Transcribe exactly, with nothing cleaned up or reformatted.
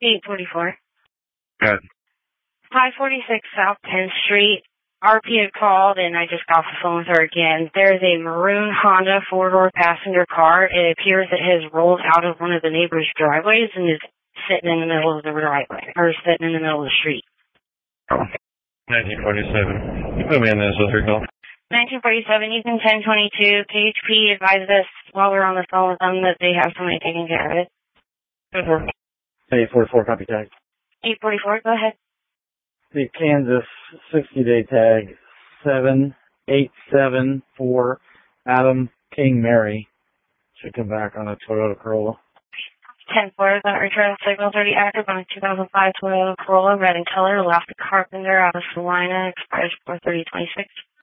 eight forty-four. Good. five forty-six South tenth Street. R P had called, and I just got off the phone with her again. There's a maroon Honda four-door passenger car. It appears it has rolled out of one of the neighbors' driveways and is sitting in the middle of the driveway, or sitting in the middle of the street. Oh. nineteen forty-seven. You put me in this with her call. nineteen forty-seven, Ethan ten twenty-two. K H P advised us while we were on the phone with them that they have somebody taking care of it. eight forty-four, copy tag. eight forty-four, go ahead. The Kansas sixty-day tag, seven eight seven four, Adam King Mary. Should come back on a Toyota Corolla. ten four, that return signal thirty active on a two thousand five Toyota Corolla, red in color, left Carpenter out of Salina, expired four thirty twenty-six.